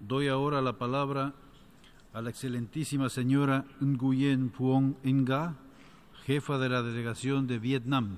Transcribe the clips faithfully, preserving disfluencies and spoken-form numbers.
Doy ahora la palabra a la excelentísima señora Nguyen Phuong Nga, jefa de la delegación de Vietnam.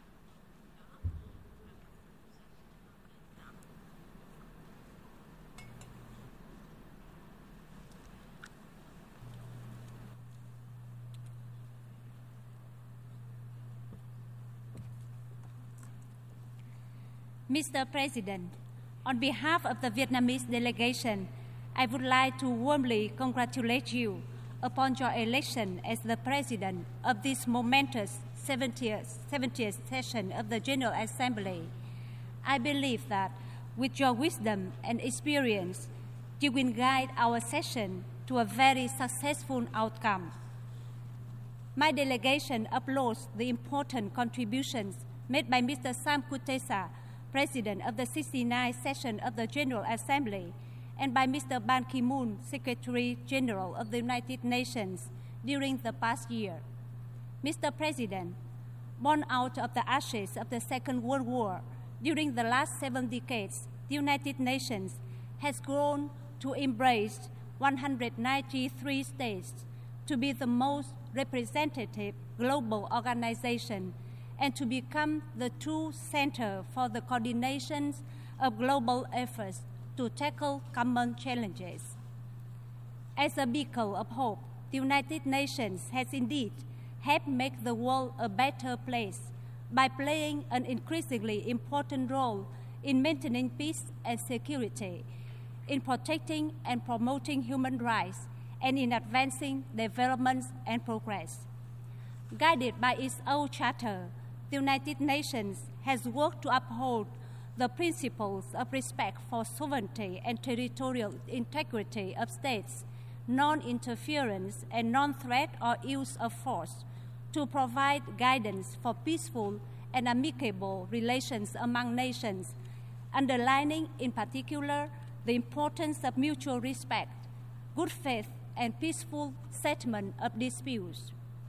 Mister President, on behalf of the Vietnamese delegation, I would like to warmly congratulate you upon your election as the President of this momentous seventieth, seventieth session of the General Assembly. I believe that with your wisdom and experience, you will guide our session to a very successful outcome. My delegation applauds the important contributions made by Mister Sam Kutesa, President of the sixty-ninth session of the General Assembly, and by Mister Ban Ki-moon, Secretary General of the United Nations, during the past year. Mister President, born out of the ashes of the Second World War, during the last seven decades, the United Nations has grown to embrace one hundred ninety-three states, to be the most representative global organization, and to become the true center for the coordination of global efforts to tackle common challenges. As a beacon of hope, the United Nations has indeed helped make the world a better place by playing an increasingly important role in maintaining peace and security, in protecting and promoting human rights, and in advancing development and progress. Guided by its own charter, the United Nations has worked to uphold the principles of respect for sovereignty and territorial integrity of states, non-interference and non-threat or use of force, to provide guidance for peaceful and amicable relations among nations, underlining in particular the importance of mutual respect, good faith, and peaceful settlement of disputes.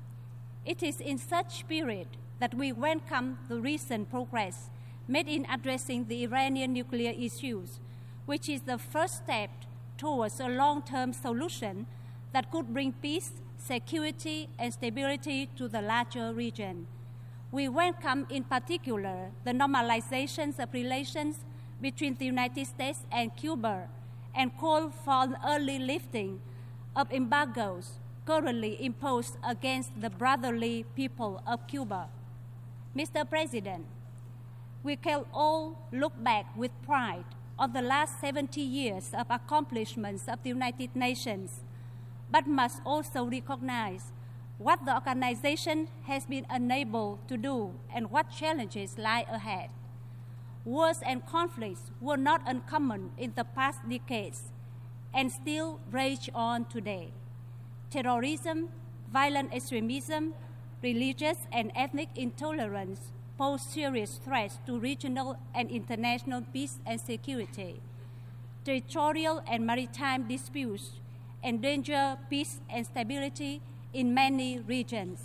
It is in such spirit that we welcome the recent progress made in addressing the Iranian nuclear issues, which is the first step towards a long-term solution that could bring peace, security, and stability to the larger region. We welcome in particular the normalization of relations between the United States and Cuba, and call for an early lifting of embargoes currently imposed against the brotherly people of Cuba. Mister President, we can all look back with pride on the last seventy years of accomplishments of the United Nations, but must also recognize what the organization has been unable to do and what challenges lie ahead. Wars and conflicts were not uncommon in the past decades and still rage on today. Terrorism, violent extremism, religious and ethnic intolerance pose serious threats to regional and international peace and security. Territorial and maritime disputes endanger peace and stability in many regions.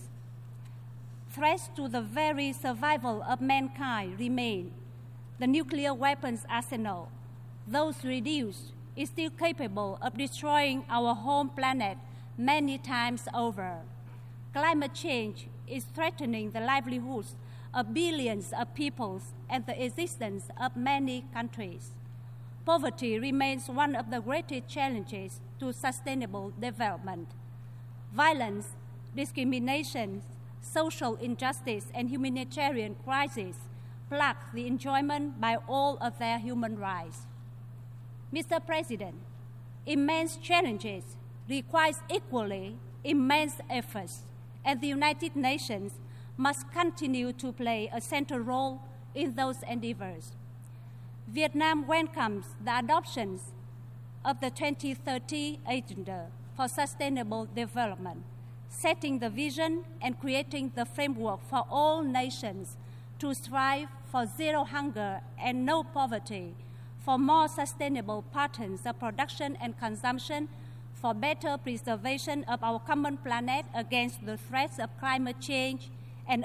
Threats to the very survival of mankind remain. The nuclear weapons arsenal, though reduced, is still capable of destroying our home planet many times over. Climate change is threatening the livelihoods of billions of peoples and the existence of many countries. Poverty remains one of the greatest challenges to sustainable development. Violence, discrimination, social injustice, and humanitarian crises plague the enjoyment by all of their human rights. Mister President, immense challenges require equally immense efforts, and the United Nations must continue to play a central role in those endeavors. Vietnam welcomes the adoption of the twenty thirty Agenda for Sustainable Development, setting the vision and creating the framework for all nations to strive for zero hunger and no poverty, for more sustainable patterns of production and consumption, for better preservation of our common planet against the threats of climate change and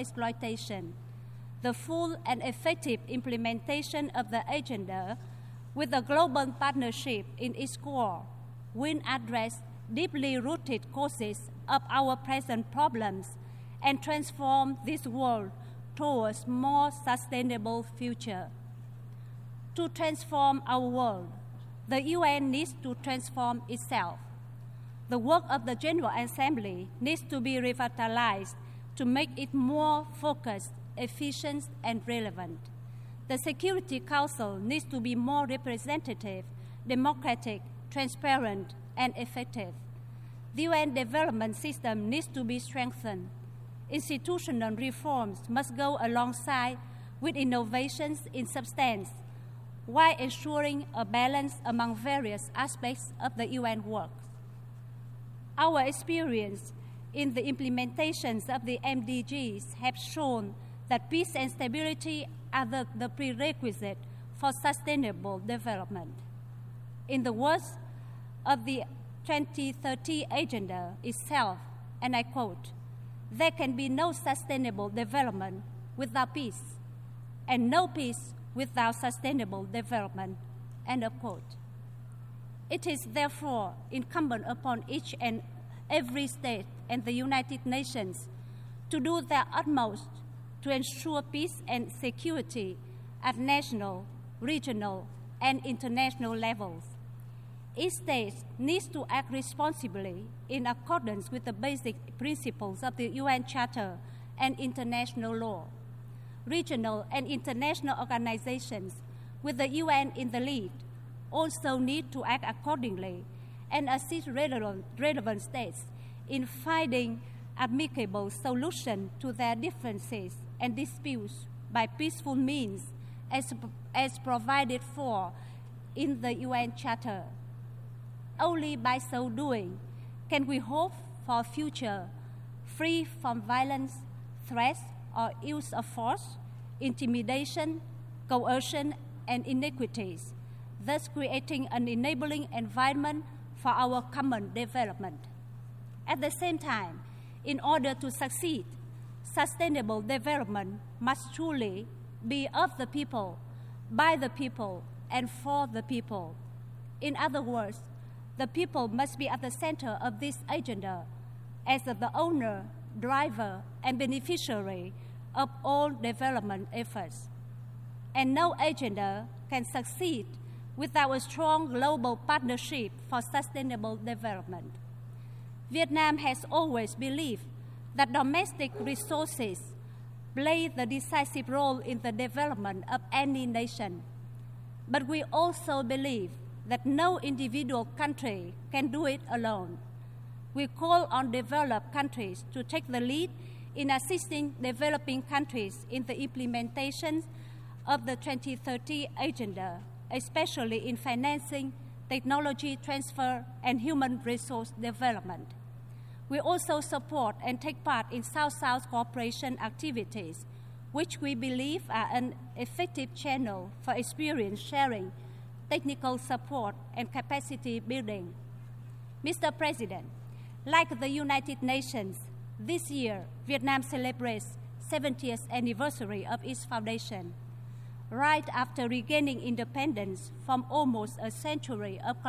over-exploitation. The full and effective implementation of the agenda with a global partnership in its core, will address deeply rooted causes of our present problems and transform this world towards a more sustainable future. To transform our world, the U N needs to transform itself. The work of the General Assembly needs to be revitalized to make it more focused, efficient, and relevant. The Security Council needs to be more representative, democratic, transparent, and effective. The U N development system needs to be strengthened. Institutional reforms must go alongside with innovations in substance, while ensuring a balance among various aspects of the U N work. Our experience in the implementations of the M D Gs have shown that peace and stability are the, the prerequisite for sustainable development. In the words of the twenty thirty Agenda itself, and I quote, "There can be no sustainable development without peace, and no peace without sustainable development," end of quote. It is therefore incumbent upon each and every state and the United Nations to do their utmost to ensure peace and security at national, regional, and international levels. Each state needs to act responsibly in accordance with the basic principles of the U N Charter and international law. Regional and international organizations, with the U N in the lead, also need to act accordingly and assist relevant, relevant states in finding amicable solutions to their differences and disputes by peaceful means as, as provided for in the U N Charter. Only by so doing can we hope for a future free from violence, threats, or use of force, intimidation, coercion, and inequities, thus creating an enabling environment for our common development. At the same time, in order to succeed, sustainable development must truly be of the people, by the people, and for the people. In other words, the people must be at the center of this agenda as the owner, driver, and beneficiary of all development efforts. And no agenda can succeed without a strong global partnership for sustainable development. Vietnam has always believed that domestic resources play the decisive role in the development of any nation. But we also believe that no individual country can do it alone. We call on developed countries to take the lead in assisting developing countries in the implementation of the twenty thirty Agenda, especially in financing, technology transfer, and human resource development. We also support and take part in South-South cooperation activities, which we believe are an effective channel for experience sharing, technical support, and capacity building. Mister President, like the United Nations, this year Vietnam celebrates seventieth anniversary of its foundation. Right after regaining independence from almost a century of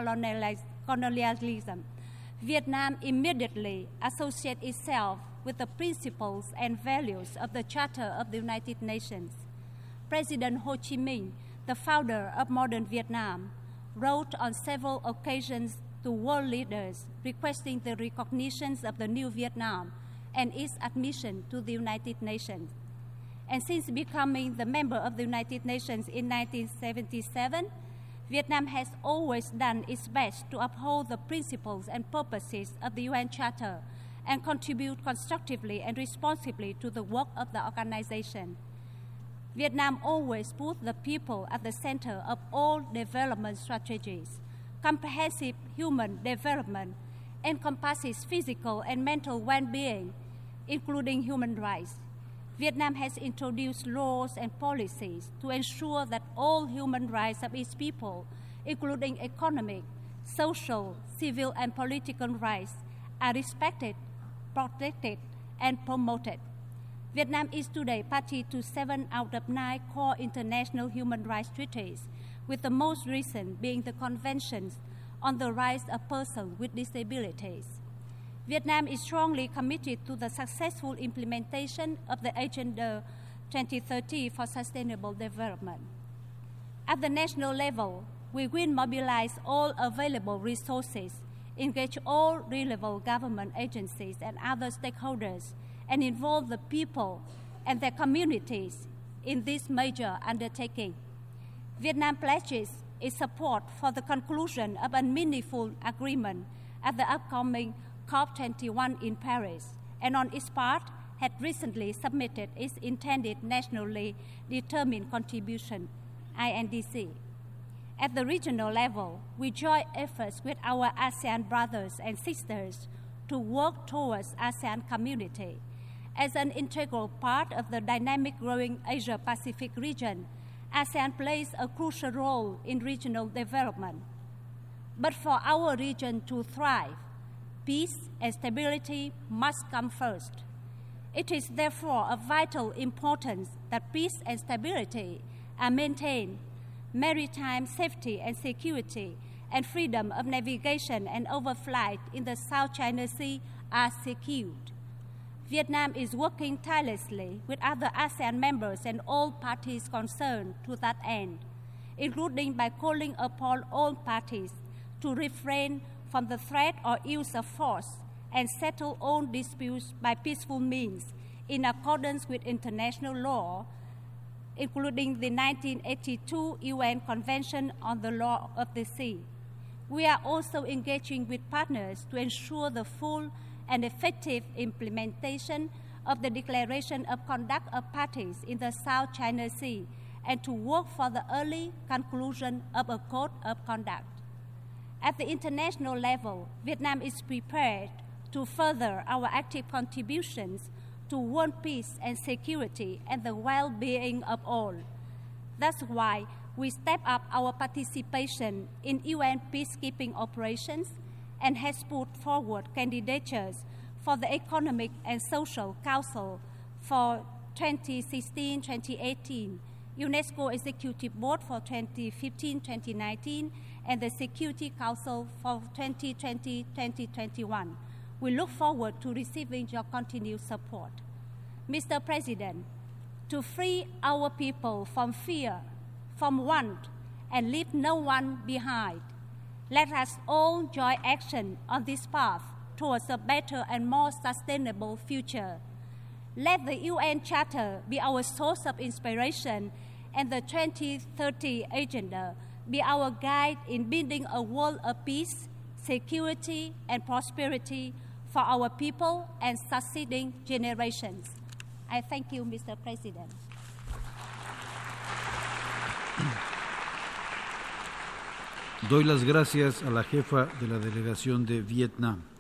colonialism, Vietnam immediately associates itself with the principles and values of the Charter of the United Nations. President Ho Chi Minh, the founder of modern Vietnam, wrote on several occasions to world leaders requesting the recognition of the new Vietnam and its admission to the United Nations. And since becoming the member of the United Nations in nineteen seventy-seven, Vietnam has always done its best to uphold the principles and purposes of the U N Charter and contribute constructively and responsibly to the work of the organization. Vietnam always puts the people at the center of all development strategies. Comprehensive human development encompasses physical and mental well-being, including human rights. Vietnam has introduced laws and policies to ensure that all human rights of its people, including economic, social, civil, and political rights, are respected, protected, and promoted. Vietnam is today party to seven out of nine core international human rights treaties, with the most recent being the Convention on the Rights of Persons with Disabilities. Vietnam is strongly committed to the successful implementation of the Agenda twenty thirty for Sustainable Development. At the national level, we will mobilize all available resources, engage all relevant government agencies and other stakeholders, and involve the people and their communities in this major undertaking. Vietnam pledges its support for the conclusion of a meaningful agreement at the upcoming COP twenty-one in Paris, and on its part had recently submitted its intended nationally determined contribution, I N D C. At the regional level, we join efforts with our ASEAN brothers and sisters to work towards ASEAN community. As an integral part of the dynamic growing Asia-Pacific region, ASEAN plays a crucial role in regional development. But for our region to thrive, peace and stability must come first. It is therefore of vital importance that peace and stability are maintained, maritime safety and security, and freedom of navigation and overflight in the South China Sea are secured. Vietnam is working tirelessly with other ASEAN members and all parties concerned to that end, including by calling upon all parties to refrain from the threat or use of force and settle all disputes by peaceful means in accordance with international law, including the nineteen eighty-two U N Convention on the Law of the Sea. We are also engaging with partners to ensure the full and effective implementation of the Declaration of Conduct of Parties in the South China Sea and to work for the early conclusion of a Code of Conduct. At the international level, Vietnam is prepared to further our active contributions to world peace and security and the well-being of all. That's why we step up our participation in U N peacekeeping operations and has put forward candidatures for the Economic and Social Council for twenty sixteen to twenty eighteen, UNESCO Executive Board for twenty fifteen to twenty nineteen, and the Security Council for twenty twenty to twenty twenty-one. We look forward to receiving your continued support. Mister President, to free our people from fear, from want, and leave no one behind, let us all join action on this path towards a better and more sustainable future. Let the U N Charter be our source of inspiration and the twenty thirty Agenda be our guide in building a world of peace, security, and prosperity for our people and succeeding generations. I thank you, Mister President. Doy las gracias a la jefa de la delegación de Vietnam.